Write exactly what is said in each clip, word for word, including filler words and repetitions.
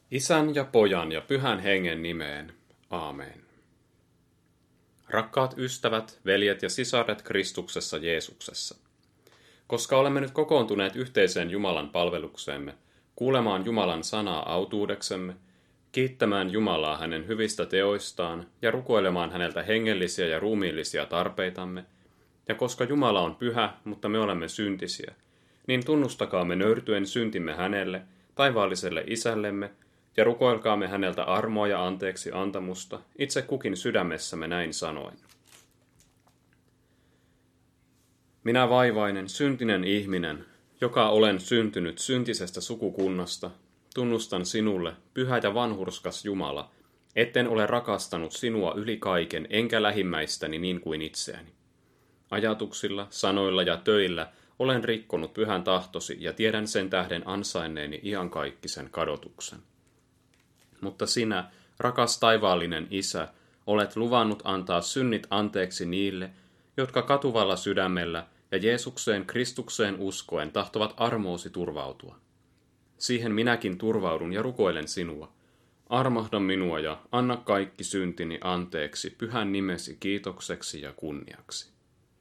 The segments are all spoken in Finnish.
Isän ja Pojan ja Pyhän Hengen nimeen. Aamen. Rakkaat ystävät, veljet ja sisaret Kristuksessa Jeesuksessa. Koska olemme nyt kokoontuneet yhteiseen Jumalan palvelukseemme, kuulemaan Jumalan sanaa autuudeksemme, kiittämään Jumalaa hänen hyvistä teoistaan ja rukoilemaan häneltä hengellisiä ja ruumiillisia tarpeitamme, ja koska Jumala on pyhä, mutta me olemme syntisiä, niin tunnustakaamme nöyrtyen syntimme hänelle, taivaalliselle isällemme, ja rukoilkaamme häneltä armoa ja anteeksi antamusta, itse kukin sydämessämme näin sanoen. Minä vaivainen, syntinen ihminen, joka olen syntynyt syntisestä sukukunnasta, tunnustan sinulle, pyhä ja vanhurskas Jumala, etten ole rakastanut sinua yli kaiken, enkä lähimmäistäni niin kuin itseäni. Ajatuksilla, sanoilla ja töillä olen rikkonut pyhän tahtosi ja tiedän sen tähden ansainneeni iankaikkisen kadotuksen. Mutta sinä, rakas taivaallinen Isä, olet luvannut antaa synnit anteeksi niille, jotka katuvalla sydämellä ja Jeesukseen Kristukseen uskoen tahtovat armoosi turvautua. Siihen minäkin turvaudun ja rukoilen sinua. Armahda minua ja anna kaikki syntini anteeksi pyhän nimesi kiitokseksi ja kunniaksi.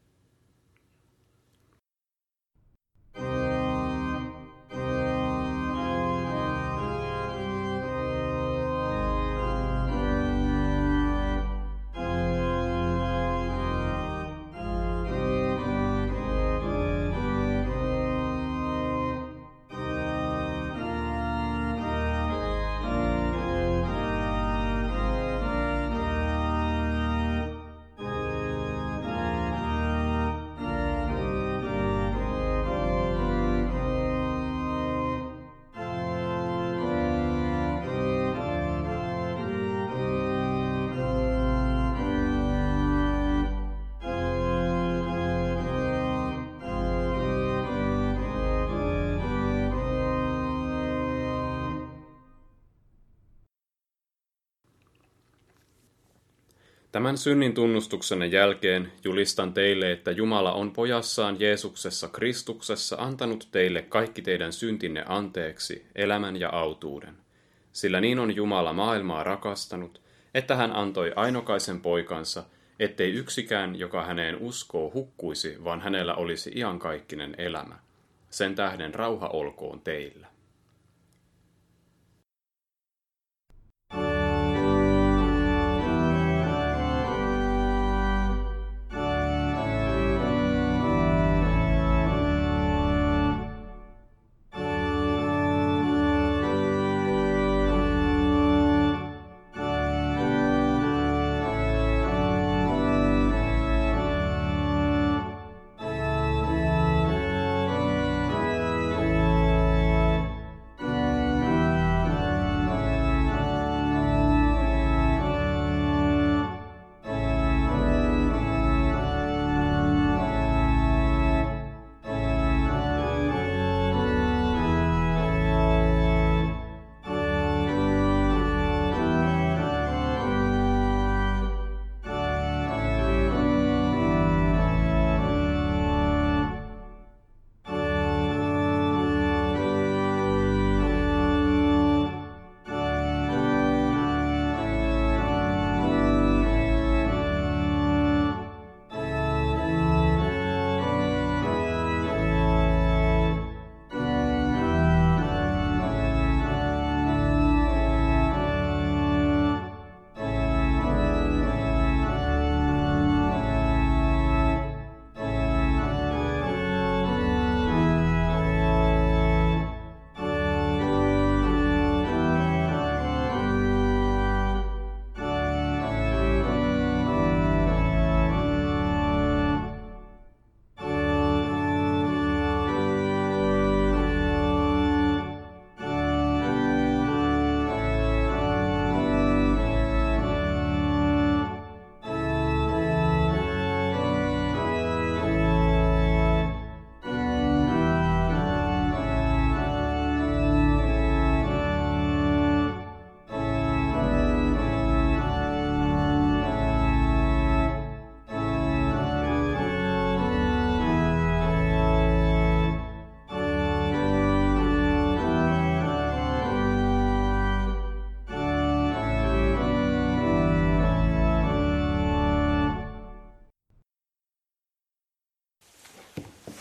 Tämän synnin tunnustuksenne jälkeen julistan teille, että Jumala on pojassaan Jeesuksessa Kristuksessa antanut teille kaikki teidän syntinne anteeksi, elämän ja autuuden. Sillä niin on Jumala maailmaa rakastanut, että hän antoi ainokaisen poikansa, ettei yksikään, joka häneen uskoo, hukkuisi, vaan hänellä olisi iankaikkinen elämä. Sen tähden rauha olkoon teillä.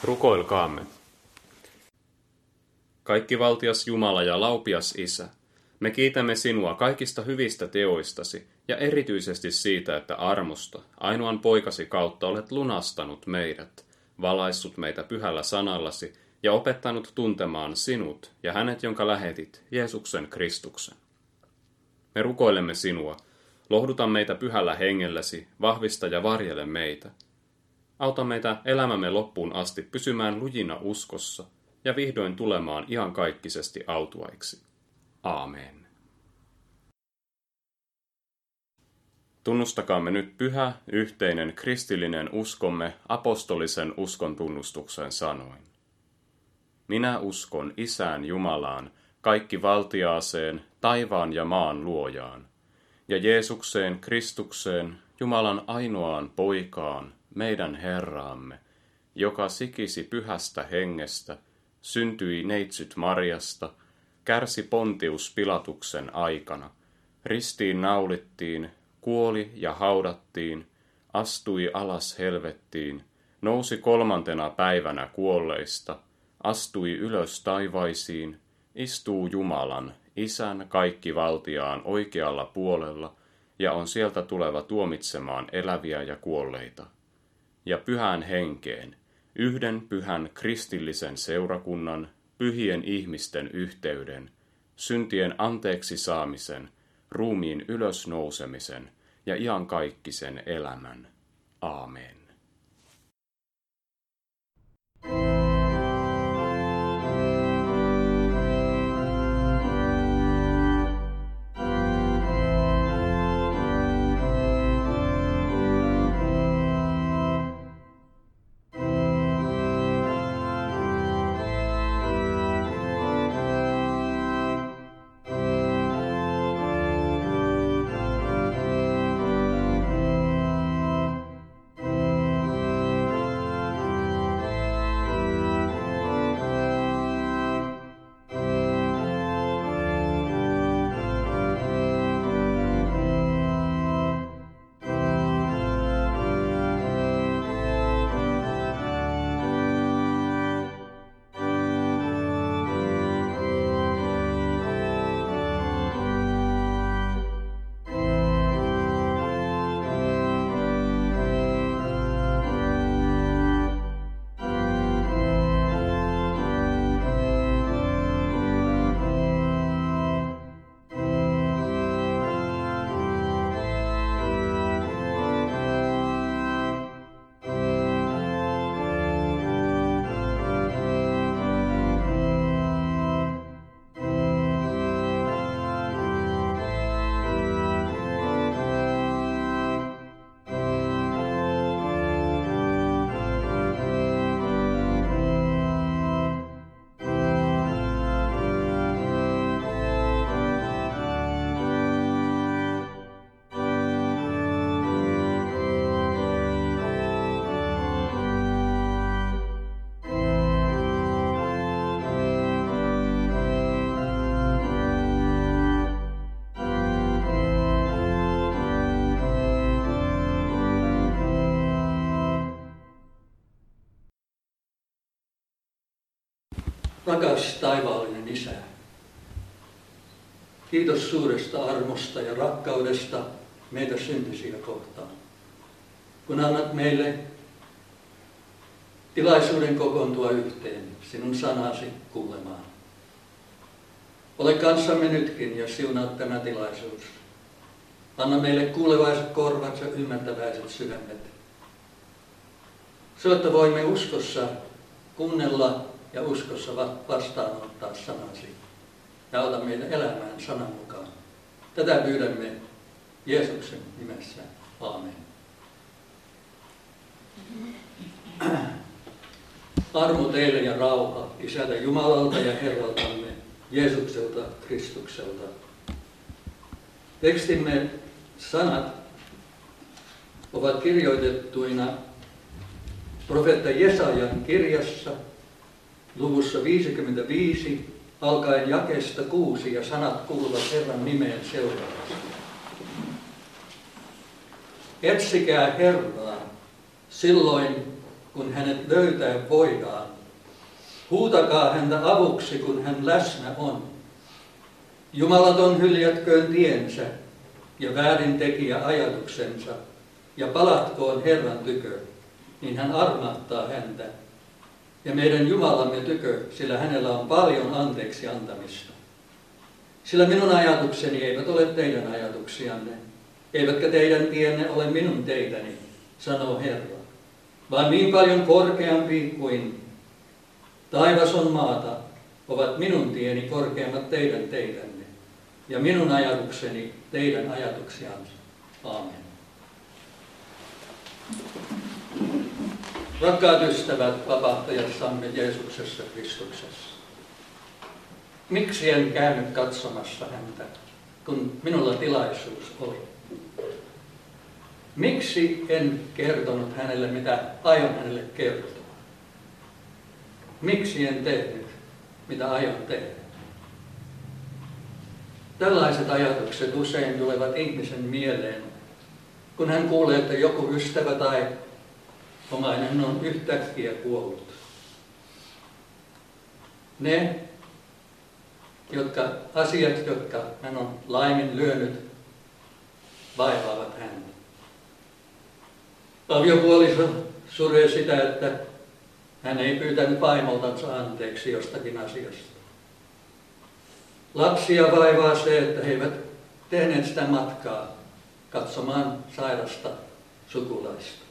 Rukoilkaamme. Kaikki valtias Jumala ja laupias Isä, me kiitämme sinua kaikista hyvistä teoistasi ja erityisesti siitä, että armosta, ainoan poikasi kautta olet lunastanut meidät, valaissut meitä pyhällä sanallasi ja opettanut tuntemaan sinut ja hänet, jonka lähetit, Jeesuksen Kristuksen. Me rukoilemme sinua, lohduta meitä pyhällä hengelläsi, vahvista ja varjele meitä. Auta meitä elämämme loppuun asti pysymään lujina uskossa ja vihdoin tulemaan iankaikkisesti autuaiksi. Aamen. Tunnustakaamme nyt pyhä, yhteinen kristillinen uskomme apostolisen uskon tunnustuksen sanoin. Minä uskon Isään Jumalaan, kaikki valtiaaseen, taivaan ja maan luojaan, ja Jeesukseen Kristukseen, Jumalan ainoaan poikaan, meidän Herraamme, joka sikisi pyhästä hengestä, syntyi neitsyt Marjasta, kärsi Pontius Pilatuksen aikana, ristiin naulittiin, kuoli ja haudattiin, astui alas helvettiin, nousi kolmantena päivänä kuolleista, astui ylös taivaisiin, istuu Jumalan, Isän kaikkivaltiaan oikealla puolella ja on sieltä tuleva tuomitsemaan eläviä ja kuolleita. Ja pyhän henkeen, yhden pyhän kristillisen seurakunnan, pyhien ihmisten yhteyden, syntien anteeksi saamisen, ruumiin ylösnousemisen ja iankaikkisen elämän. Aamen. Rakas taivaallinen Isä, kiitos suuresta armosta ja rakkaudesta meitä syntisiä kohtaan, kun annat meille tilaisuuden kokoontua yhteen sinun sanasi kuulemaan. Ole kanssamme nytkin ja siunaa tämä tilaisuus. Anna meille kuulevaiset korvat ja ymmärtäväiset sydämet. Se, että voimme uskossa kuunnella ja uskossa vastaanottaa sanasi ja auta meitä elämään sanan mukaan. Tätä pyydämme Jeesuksen nimessä. Aamen. Armo teille ja rauha Isältä Jumalalta ja Herraltamme Jeesukselta Kristukselta. Tekstimme sanat ovat kirjoitettuina profeetta Jesajan kirjassa luvussa viisikymmentäviisi alkaen jakeesta kuusi ja sanat kuuluvat Herran nimeen seuraavasti. Etsikää Herraa silloin, kun hänet löytää voidaan. Huutakaa häntä avuksi, kun hän läsnä on. Jumalaton hyljätköön tiensä ja väärintekijä ajatuksensa ja palatkoon Herran tykö, niin hän armahtaa häntä. Ja meidän Jumalamme tykö, sillä hänellä on paljon anteeksi antamista. Sillä minun ajatukseni eivät ole teidän ajatuksianne, eivätkä teidän tienne ole minun teitäni, sanoo Herra, vaan niin paljon korkeampi kuin taivas on maata, ovat minun tieni korkeammat teidän teidänne, ja minun ajatukseni teidän ajatuksianne. Aamen. Rakkaat ystävät, vapahtajassamme Jeesuksessa Kristuksessa. Miksi en käynyt katsomassa häntä, kun minulla tilaisuus oli? Miksi en kertonut hänelle, mitä aion hänelle kertoa? Miksi en tehnyt, mitä aion tehdä? Tällaiset ajatukset usein tulevat ihmisen mieleen, kun hän kuulee, että joku ystävä tai omainen on yhtäkkiä kuollut. Ne jotka, asiat, jotka hän on laiminlyönyt, vaivaavat häntä. Aviopuoliso suree sitä, että hän ei pyytänyt vaimoltansa anteeksi jostakin asiasta. Lapsia vaivaa se, että he eivät tehneet sitä matkaa katsomaan sairasta sukulaista.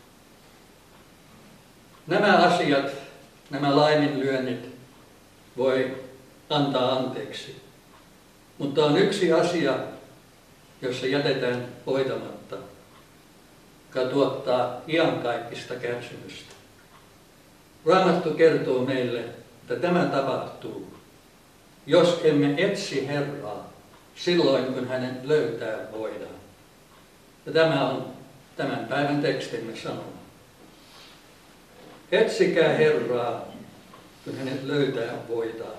Nämä asiat, nämä laiminlyönnit voi antaa anteeksi. Mutta on yksi asia, jossa jätetään hoitamatta, joka tuottaa iankaikkista kärsimystä. Raamattu kertoo meille, että tämä tapahtuu, jos emme etsi Herraa silloin, kun hänen löytää voidaan. Ja tämä on tämän päivän tekstimme sanoma. Etsikää Herraa, kun hänet löytää voidaan,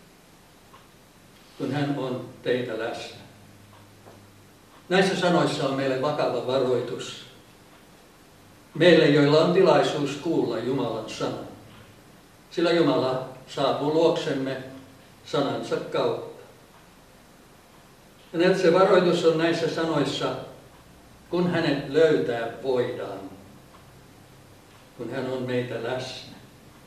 kun hän on teitä läsnä. Näissä sanoissa on meille vakava varoitus. Meille, joilla on tilaisuus kuulla Jumalan sanan. Sillä Jumala saapuu luoksemme sanansa kautta. Ja se varoitus on näissä sanoissa, kun hänet löytää voidaan, kun hän on meitä läsnä.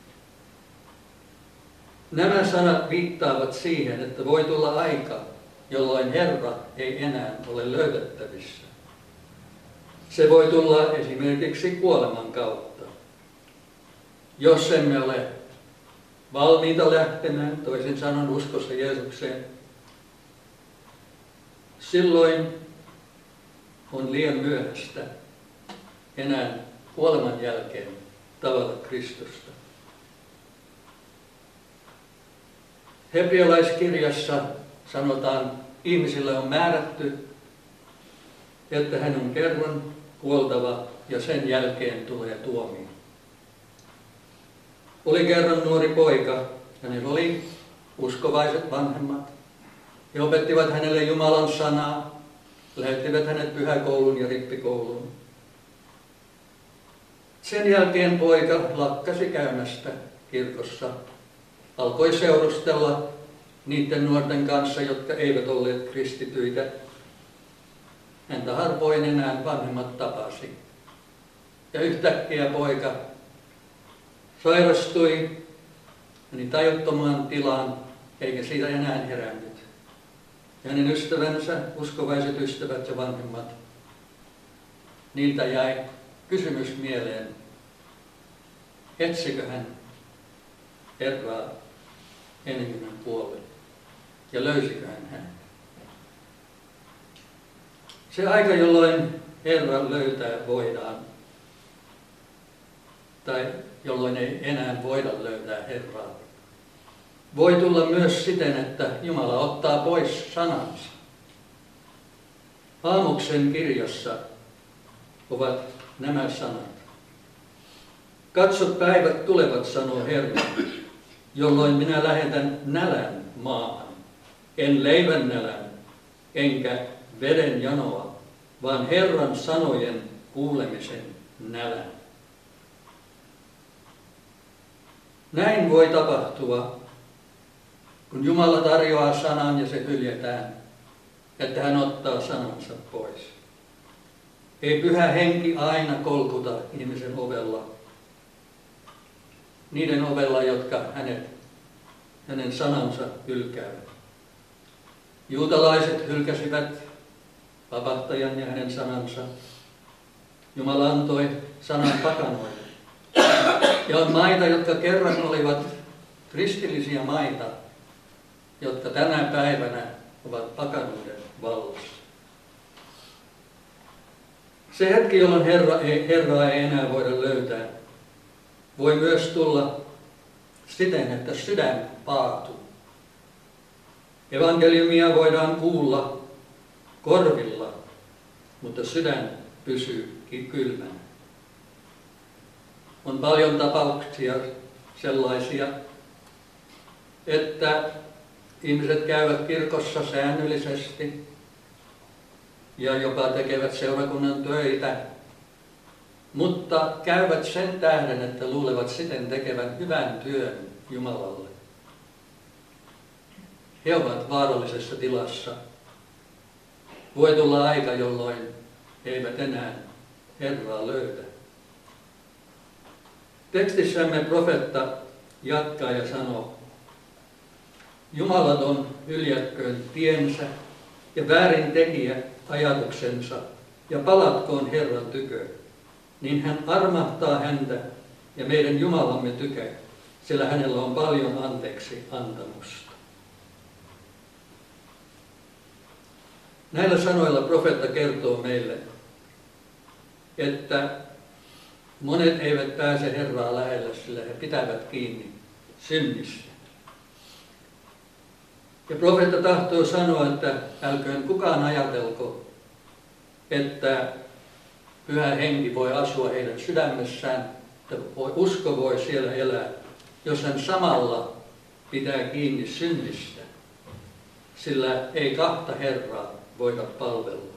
Nämä sanat viittaavat siihen, että voi tulla aika, jolloin Herra ei enää ole löydettävissä. Se voi tulla esimerkiksi kuoleman kautta. Jos emme ole valmiita lähtemään, toisin sanoen uskossa Jeesukseen, silloin on liian myöhäistä enää kuoleman jälkeen tavata Kristusta. Hebrealaiskirjassa sanotaan, ihmisille on määrätty, että hän on kerran kuoltava ja sen jälkeen tulee tuomio. Oli kerran nuori poika, hänellä oli uskovaiset vanhemmat. He opettivat hänelle Jumalan sanaa, lähettivät hänet pyhäkouluun ja rippikouluun. Sen jälkeen poika lakkasi käymästä kirkossa, alkoi seurustella niiden nuorten kanssa, jotka eivät olleet kristityitä. Häntä harvoin enää vanhemmat tapasi. Ja yhtäkkiä poika sairastui, meni tajuttomaan tilaan, eikä siitä enää herännyt. Ja hänen ystävänsä, uskovaiset ystävät ja vanhemmat, niiltä jäi kysymys mieleen, etsikö hän Herraa ennen kuin hän kuoli, ja löysikö hän hänet. Se aika, jolloin Herra löytää voidaan, tai jolloin ei enää voida löytää Herraa, voi tulla myös siten, että Jumala ottaa pois sanansa. Aamuksen kirjassa ovat nämä sanat. Katsot, päivät tulevat, sanoo Herra, jolloin minä lähetän nälän maahan. En leivän nälän, enkä veden janoa, vaan Herran sanojen kuulemisen nälän. Näin voi tapahtua, kun Jumala tarjoaa sanan ja se hyljetään, että hän ottaa sanansa pois. Ei Pyhä Henki aina kolkuta ihmisen ovella, niiden ovella, jotka hänet, hänen sanansa hylkäävät. Juutalaiset hylkäsivät vapahtajan ja hänen sanansa. Jumala antoi sanan pakanoille. Ja on maita, jotka kerran olivat kristillisiä maita, jotka tänä päivänä ovat pakanuuden vallassa. Se hetki, jolloin Herra ei, Herraa ei enää voida löytää, voi myös tulla siten, että sydän paatuu. Evankeliumia voidaan kuulla korvilla, mutta sydän pysyy kylmänä. On paljon tapauksia sellaisia, että ihmiset käyvät kirkossa säännöllisesti ja jopa tekevät seurakunnan töitä, mutta käyvät sen tähden, että luulevat siten tekevän hyvän työn Jumalalle. He ovat vaarallisessa tilassa. Voi tulla aika, jolloin he eivät enää Herraa löydä. Tekstissämme profeetta jatkaa ja sanoo, Jumalaton hyljätköön tiensä ja väärin tekijä ajatuksensa ja palatkoon Herran tykö, niin hän armahtaa häntä ja meidän Jumalamme tykö, sillä hänellä on paljon anteeksi antamusta. Näillä sanoilla profeetta kertoo meille, että monet eivät pääse Herraa lähelle, sillä he pitävät kiinni synnistä. Ja profeetta tahtoo sanoa, että älköön kukaan ajatelko, että Pyhä Henki voi asua heidän sydämessään, että usko voi siellä elää, jos hän samalla pitää kiinni synnistä, sillä ei kahta Herraa voida palvella.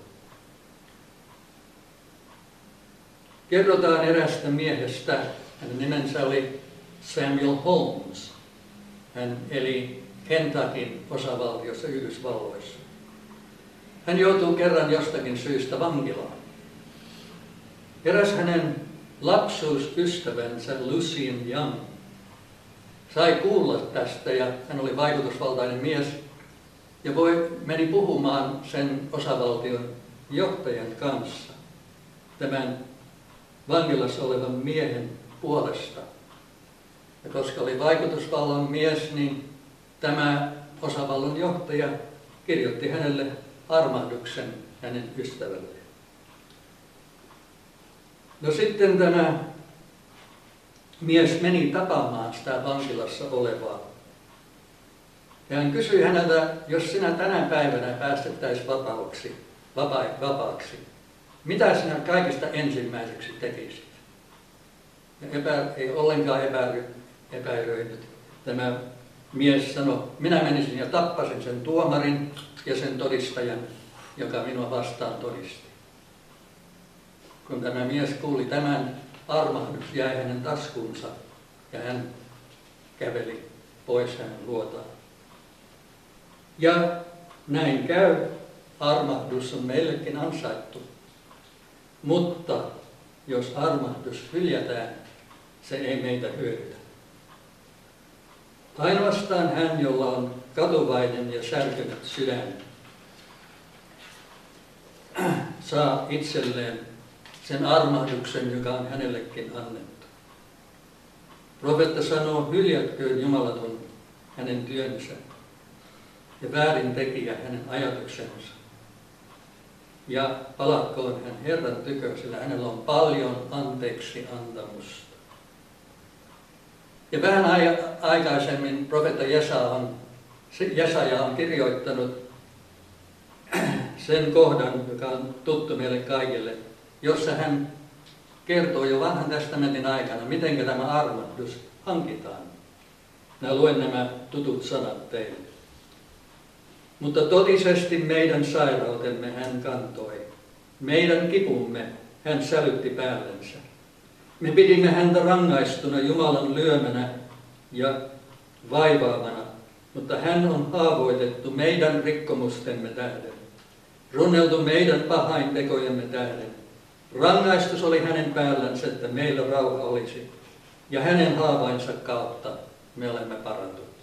Kerrotaan erästä miehestä, hänen nimensä oli Samuel Holmes. Hän eli Kentuckyn osavaltiossa Yhdysvalloissa. Hän joutuu kerran jostakin syystä vankilaan. Eräs hänen lapsuusystävänsä Lucien Young sai kuulla tästä ja hän oli vaikutusvaltainen mies ja voi, meni puhumaan sen osavaltion johtajan kanssa tämän vankilassa olevan miehen puolesta. Ja koska oli vaikutusvallan mies, niin tämä osavallan johtaja kirjoitti hänelle armahduksen hänen ystävälleen. No sitten tämä mies meni tapaamaan sitä vankilassa olevaa. Ja hän kysyi häneltä, jos sinä tänä päivänä päästettäisiin vapaaksi, vapa, vapaaksi, mitä sinä kaikista ensimmäiseksi tekisit? Ja epä, ei ollenkaan epäily, epäilöinyt. Tämä mies sanoi, minä menisin ja tappasin sen tuomarin ja sen todistajan, joka minua vastaan todisti. Kun tämä mies kuuli tämän, armahdus jäi hänen taskuunsa ja hän käveli pois hänen luotaan. Ja näin käy, armahdus on meillekin ansaittu. Mutta jos armahdus hyljätään, se ei meitä hyödytä. Ainoastaan hän, jolla on katuvainen ja särkynyt sydän, saa itselleen sen armahduksen, joka on hänellekin annettu. Profeetta sanoo, hyljätköön Jumalaton hänen työnsä ja väärin tekijä hänen ajatuksensa. Ja palatkoon hän Herran tykö, sillä hänellä on paljon anteeksi antamusta. Ja vähän aikaisemmin profeetta Jesaja on, Jesaja on kirjoittanut sen kohdan, joka on tuttu meille kaikille, jossa hän kertoo jo vanhan testamentin aikana, miten tämä armahdus hankitaan. Minä luen nämä tutut sanat teille. Mutta totisesti meidän sairautemme hän kantoi. Meidän kipumme hän sälytti päällensä. Me pidimme häntä rangaistuna Jumalan lyömänä, ja vaivaamana, mutta hän on haavoitettu meidän rikkomustemme tähden, runneltu meidän pahaintekojemme tähden. Rangaistus oli hänen päällänsä, että meillä rauha olisi, ja hänen haavainsa kautta me olemme parantut.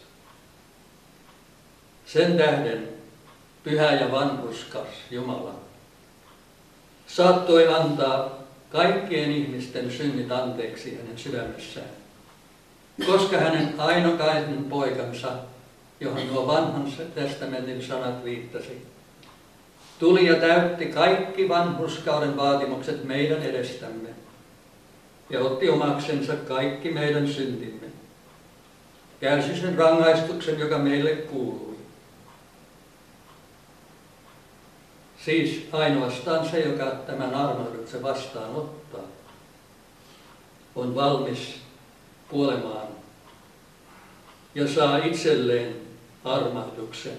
Sen tähden pyhä ja vanhurskas Jumala saattoi antaa kaikkien ihmisten synnit anteeksi hänen sydämessään, koska hänen ainokainen poikansa, johon nuo vanhan testamentin sanat viittasi, tuli ja täytti kaikki vanhurskauden vaatimukset meidän edestämme ja otti omaksensa kaikki meidän syntimme. Kärsi sen rangaistuksen, joka meille kuului. Siis ainoastaan se, joka tämän armahduksen vastaanottaa, on valmis kuolemaan ja saa itselleen armahduksen.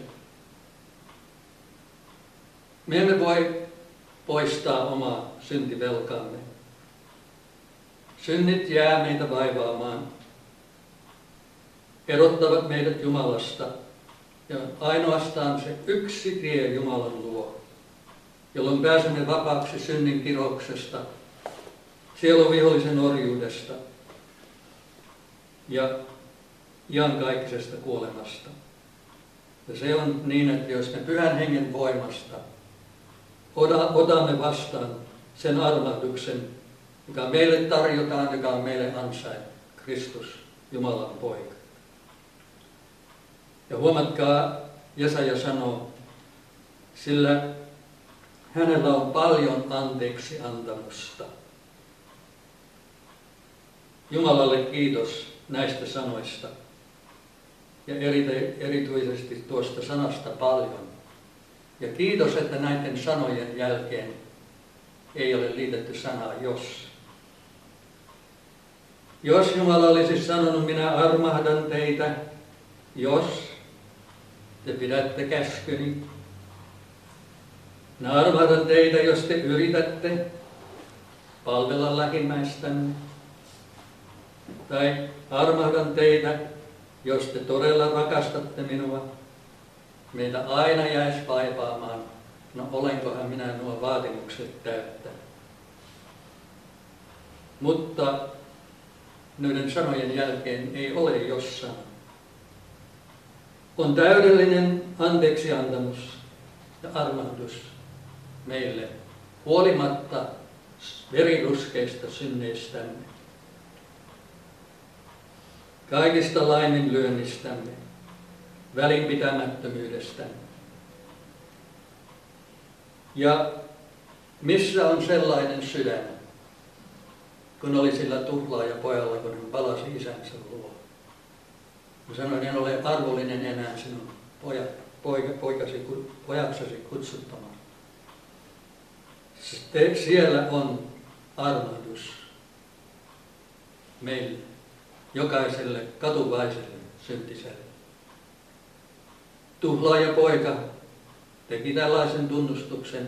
Me emme voi poistaa omaa syntivelkaamme. Synnit jää meitä vaivaamaan, erottavat meidät Jumalasta, ja ainoastaan se yksi tie Jumalan luo, jolloin pääsemme vapaaksi synnin kirouksesta, sielun vihollisen orjuudesta ja iankaikkisesta kuolemasta. Ja se on niin, että jos me pyhän hengen voimasta otamme vastaan sen armahduksen, joka meille tarjotaan, joka on meille ansaittu, Kristus, Jumalan poika. Ja huomatkaa, Jesaja sanoo, sillä hänellä on paljon anteeksi antamusta. Jumalalle kiitos näistä sanoista ja erityisesti tuosta sanasta paljon. Ja kiitos, että näiden sanojen jälkeen ei ole liitetty sanaa jos. Jos Jumala olisi sanonut, minä armahdan teitä, jos te pidätte käskyni. Minä armahdan teitä, jos te yritätte palvella lähimmäistänne. Tai armahdan teitä, jos te todella rakastatte minua. Meitä aina jäisi vaivaamaan, no olenkohan minä nuo vaatimukset täyttää. Mutta noiden sanojen jälkeen ei ole jos sana. On täydellinen anteeksiantamus ja armahdus meille huolimatta veriruskeista synneistämme, kaikista laiminlyönnistämme, välinpitämättömyydestämme. Ja missä on sellainen sydän, kun oli sillä tuhlaajapojalla, kun hän palasi isänsä luo. Hän sanoi, en ole arvollinen enää sinun poja, poika, poikasi, pojaksesi kutsuttamaan. Sitten siellä on armahdus meille, jokaiselle katuvaiselle syntiselle. Tuhlaajapoika teki tällaisen tunnustuksen.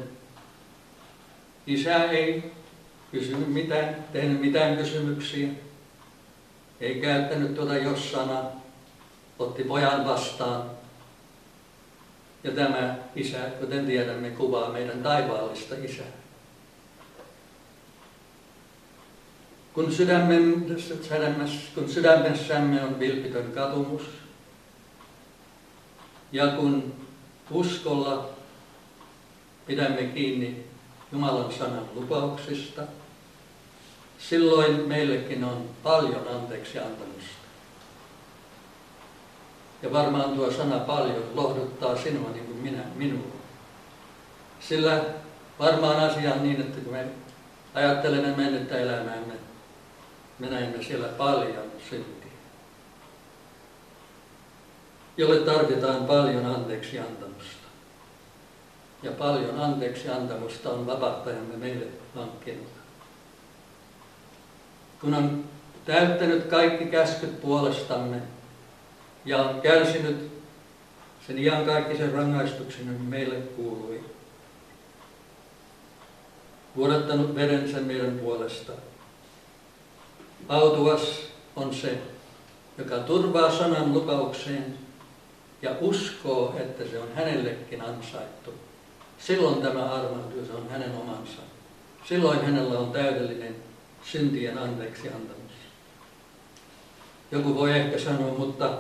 Isä ei kysynyt mitään, tehnyt mitään kysymyksiä, ei käyttänyt tuota jos-sanaa, otti pojan vastaan. Ja tämä isä, kuten tiedämme, kuvaa meidän taivaallista isää. Kun, kun sydämessämme on vilpitön katumus, ja kun uskolla pidämme kiinni Jumalan sanan lupauksista, silloin meillekin on paljon anteeksi antamusta. Ja varmaan tuo sana paljon lohduttaa sinua niin kuin minä, minua. Sillä varmaan asia on niin, että kun me ajattelemme mennyttä elämäämme, me näemme siellä paljon syntiä, jolle tarvitaan paljon anteeksi antamusta. Ja paljon anteeksi antamusta on vapahtajamme meille hankkinut. Kun on täyttänyt kaikki käskyt puolestamme ja on kärsinyt sen iankaikkisen rangaistuksen, joka meille kuului, vuodattanut verensä meidän puolesta. Autuas on se, joka turvaa sanan lupaukseen ja uskoo, että se on hänellekin ansaittu, silloin tämä armahdus on hänen omansa. Silloin hänellä on täydellinen syntien anteeksi antamus. Joku voi ehkä sanoa, mutta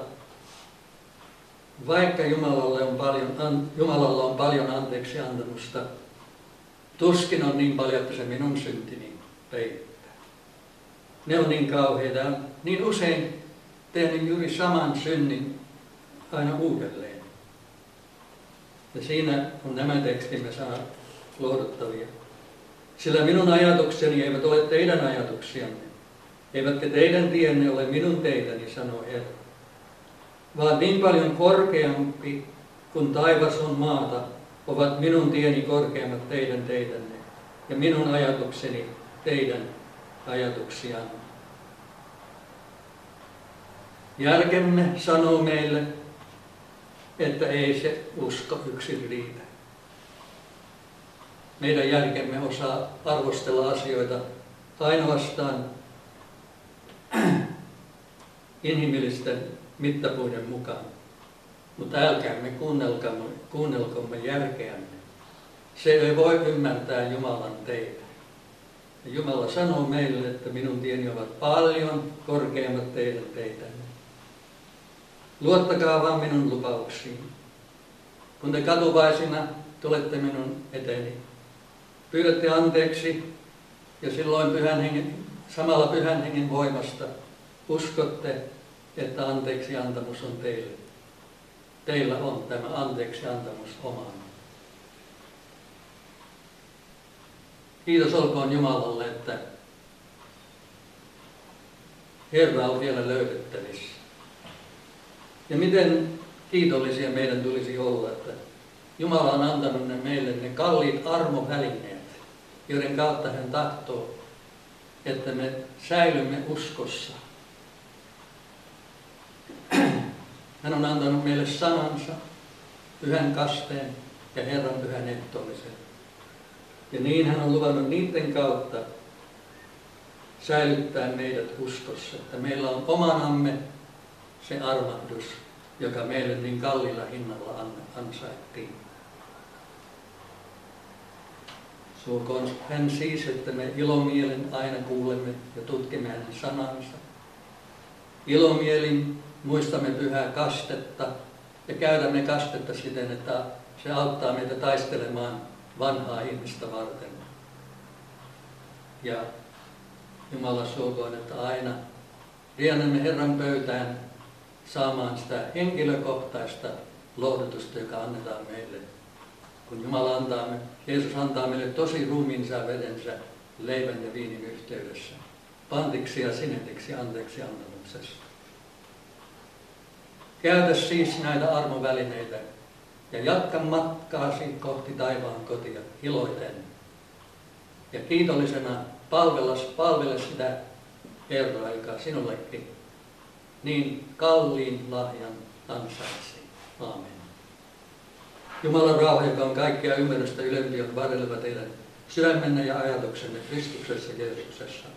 vaikka Jumalalle on paljon, Jumalalla on paljon anteeksi antamusta, tuskin on niin paljon, että se minun syntini peittää. Ne on niin kauheita. Niin usein tehnyt juuri saman synnin aina uudelleen. Ja siinä on nämä tekstimme saa lohduttavia. Sillä minun ajatukseni eivät ole teidän ajatuksianne, eivätkä teidän tienne ole minun teitäni, sanoo Herra. Vaan niin paljon korkeampi kuin taivas on maata, ovat minun tieni korkeammat teidän teidänne, ja minun ajatukseni teidän ajatuksianne. Järkemme sanoo meille, että ei se usko yksin riitä. Meidän järkemme osaa arvostella asioita ainoastaan inhimillisten mittapuiden mukaan. Mutta älkäämme kuunnelkamme, kuunnelkomme järkeämme. Se ei voi ymmärtää Jumalan teitä. Ja Jumala sanoo meille, että minun tieni ovat paljon korkeammat teidän teitänne. Luottakaa vaan minun lupauksiin. Kun te katuvaisina tulette minun eteeni, pyydätte anteeksi ja silloin pyhän hengen, samalla pyhän hengen voimasta uskotte, että anteeksi antamus on teille. Teillä on tämä anteeksi antamus omaan. Kiitos olkoon Jumalalle, että Herra on vielä löydettävissä. Ja miten kiitollisia meidän tulisi olla, että Jumala on antanut ne meille ne kalliit armovälineet, joiden kautta hän tahtoo, että me säilymme uskossa. Hän on antanut meille sanansa, pyhän kasteen ja Herran pyhän ehtoollisen. Ja niin hän on luvannut niiden kautta säilyttää meidät uskossa, että meillä on omanamme se armahdus, joka meille niin kalliilla hinnalla ansaittiin. Suokoon hän siis, että me ilomielin aina kuulemme ja tutkimme hänen sanansa. Ilomielin muistamme pyhää kastetta ja käytämme kastetta siten, että se auttaa meitä taistelemaan vanhaa ihmistä varten. Ja Jumala suokoon, että aina riennämme Herran pöytään saamaan sitä henkilökohtaista lohdutusta, joka annetaan meille. Kun Jumala antaa, Jeesus antaa meille tosi ruumiinsa ja vedensä leivän ja viinin yhteydessä, pantiksi ja sinetiksi anteeksi antamuksessa. Käytä siis näitä armovälineitä ja jatka matkaasi kohti taivaan kotia iloiten. Ja kiitollisena palvella, palvele sitä Herraa, joka sinullekin niin kalliin lahjan ansaitsi. Aamen. Jumalan rauha, joka on kaikkea ymmärrystä ylempi, on varjeleva teidän sydämenne ja ajatuksenne Kristuksessa Jeesuksessa.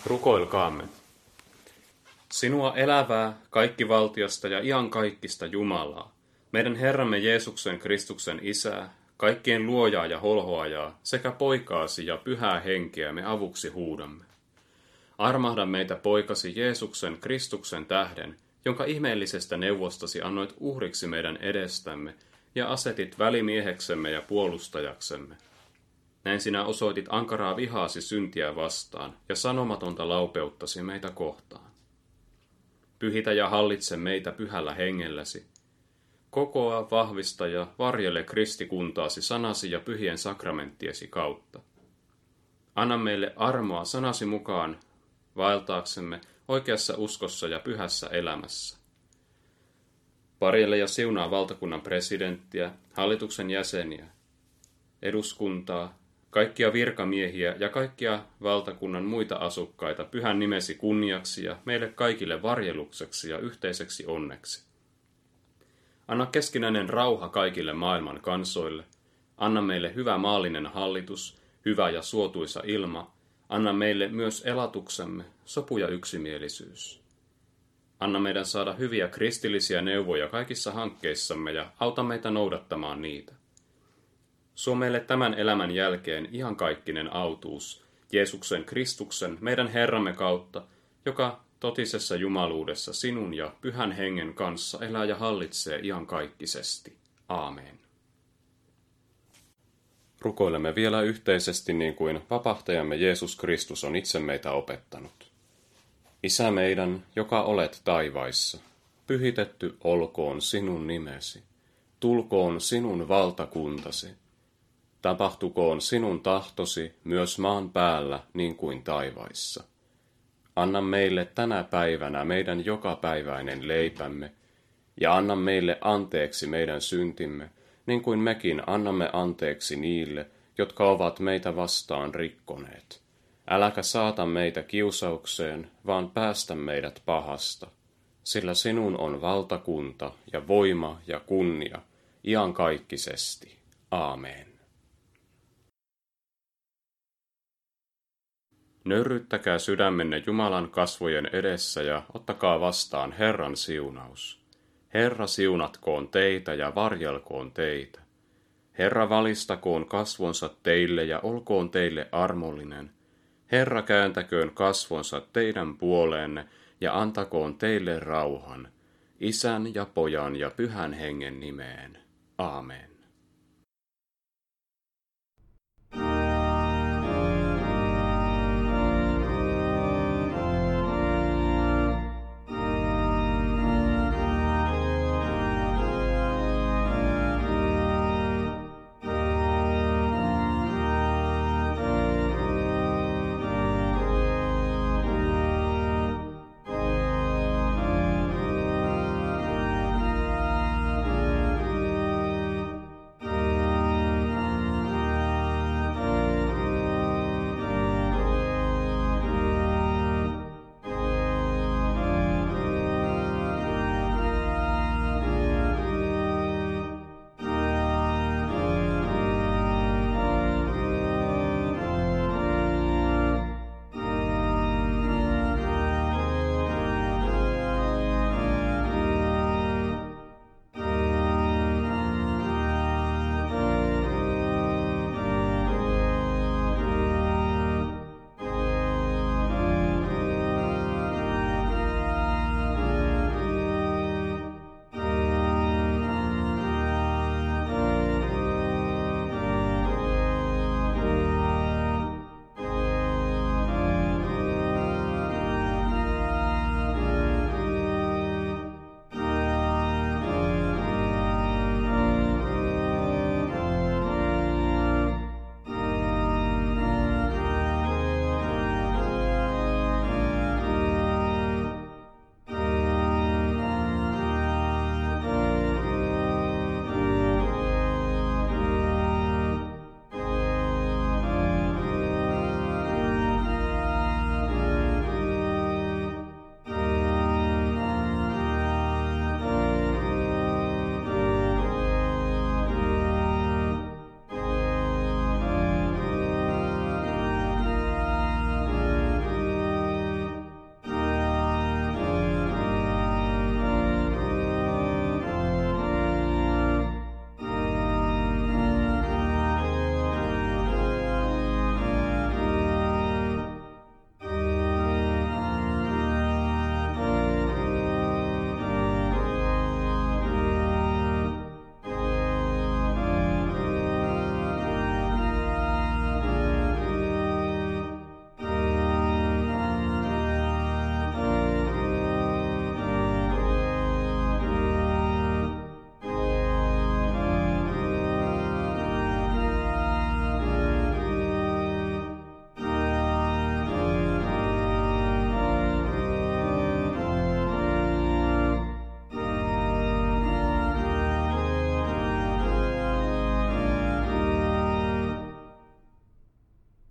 Rukoilkaamme. Sinua elävää, kaikkivaltiasta ja iankaikkista Jumalaa, meidän Herramme Jeesuksen Kristuksen Isää, kaikkien luojaa ja holhoajaa, sekä poikaasi ja pyhää henkeä me avuksi huudamme. Armahda meitä poikasi Jeesuksen Kristuksen tähden, jonka ihmeellisestä neuvostasi annoit uhriksi meidän edestämme ja asetit välimieheksemme ja puolustajaksemme. Näin sinä osoitit ankaraa vihaasi syntiä vastaan ja sanomatonta laupeuttasi meitä kohtaan. Pyhitä ja hallitse meitä pyhällä hengelläsi. Kokoa, vahvista ja varjele kristikuntaasi sanasi ja pyhien sakramenttiesi kautta. Anna meille armoa sanasi mukaan vaeltaaksemme oikeassa uskossa ja pyhässä elämässä. Varjele ja siunaa valtakunnan presidenttiä, hallituksen jäseniä, eduskuntaa, kaikkia virkamiehiä ja kaikkia valtakunnan muita asukkaita pyhän nimesi kunniaksi ja meille kaikille varjelukseksi ja yhteiseksi onneksi. Anna keskinäinen rauha kaikille maailman kansoille. Anna meille hyvä maallinen hallitus, hyvä ja suotuisa ilma. Anna meille myös elatuksemme, sopu ja yksimielisyys. Anna meidän saada hyviä kristillisiä neuvoja kaikissa hankkeissamme ja auta meitä noudattamaan niitä. Suo meille tämän elämän jälkeen iankaikkinen autuus, Jeesuksen Kristuksen, meidän Herramme kautta, joka totisessa jumaluudessa sinun ja pyhän hengen kanssa elää ja hallitsee iankaikkisesti. Aamen. Rukoilemme vielä yhteisesti niin kuin vapahtajamme Jeesus Kristus on itse meitä opettanut. Isä meidän, joka olet taivaissa, pyhitetty olkoon sinun nimesi, tulkoon sinun valtakuntasi. Tapahtukoon sinun tahtosi myös maan päällä niin kuin taivaissa. Anna meille tänä päivänä meidän jokapäiväinen leipämme, ja anna meille anteeksi meidän syntimme, niin kuin mekin annamme anteeksi niille, jotka ovat meitä vastaan rikkoneet. Äläkä saata meitä kiusaukseen, vaan päästä meidät pahasta, sillä sinun on valtakunta ja voima ja kunnia, iankaikkisesti. Aamen. Nöyryyttäkää sydämenne Jumalan kasvojen edessä ja ottakaa vastaan Herran siunaus. Herra siunatkoon teitä ja varjelkoon teitä. Herra valistakoon kasvonsa teille ja olkoon teille armollinen. Herra kääntäköön kasvonsa teidän puoleenne ja antakoon teille rauhan, Isän ja Pojan ja Pyhän Hengen nimeen. Aamen.